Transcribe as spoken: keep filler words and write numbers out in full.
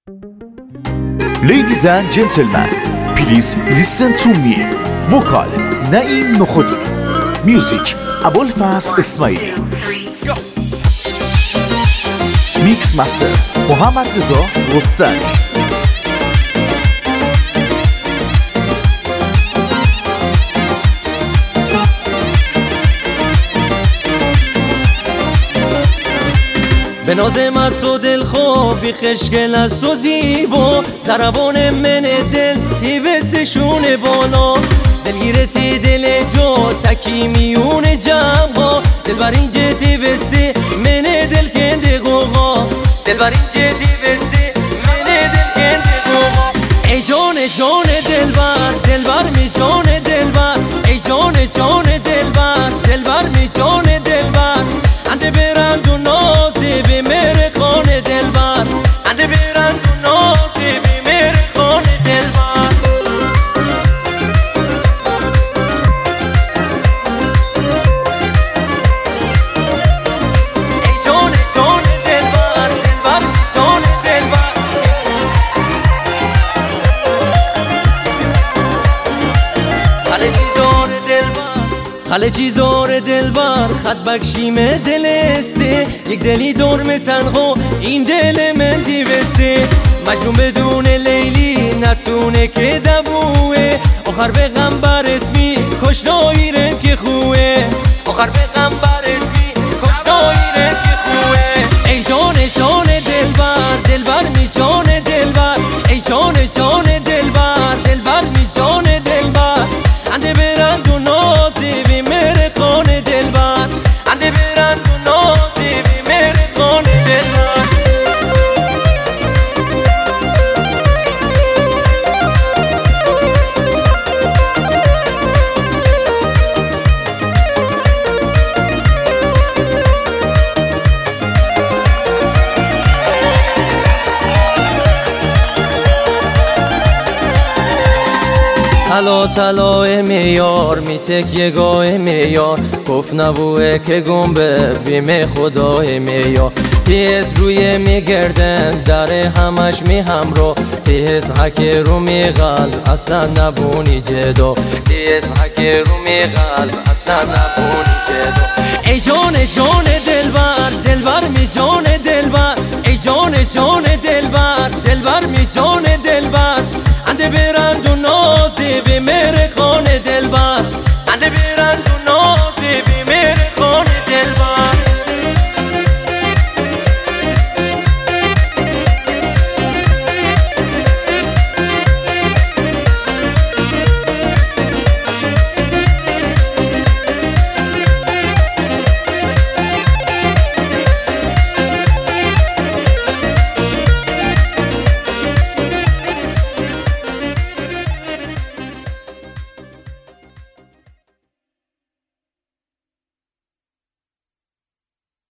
Ladies and gentlemen, please listen to me. Vocal Naeem Nokhodi. Music Abulfazl Ismaili. Mix Master Mohammad Reza Ghostani. به نازم تو دل خوبی خشگل از تو زیبا ضربان من دل تیوستشون بالا دلگیرتی دل جو تکی میون جمعا دل بر اینجا تیوستی من دل کنده قوقا دل بر اینجا تیوستی من دل کنده قوقا ای جان جان دلبر دلبر می جان دلبر ای جان جان دلبر دلبر می جان دلبر انده برند و نازی به مهر خان دلبر انده برند و نازی به مهر خان دلبر ای جان جان دلبر دلبر می جان دلبر خلجی زار دلبر خلجی زار دلبر خط بکشیم دلسته یک دلی دورم تنها این دل من دیوسته مجنون بدون لیلی نتونه که دبوه آخر به غمبر اسمی کشنایی رن که خوه آخر به غمبر اسمی کشنایی رن که خوه ای جان جان دلبر دلبر می جان دلبر ای جان جان دلبر دلبر می جان دلبر انده برند و نازی بی مهر خان دلبر انده برند و نازی بی مهر خان دلبر طلا طلا میار می تکیه گاه میار کف نبوه که گنبه ویم خدای میار تیز روی میگردن در همش می همراه تیز حکی رو می قلب اصلا نبونی جدا تیز حکی رو می قلب اصلا نبونی جدا ای جان جان دلبر دلبر می جان دلبر ای جان جان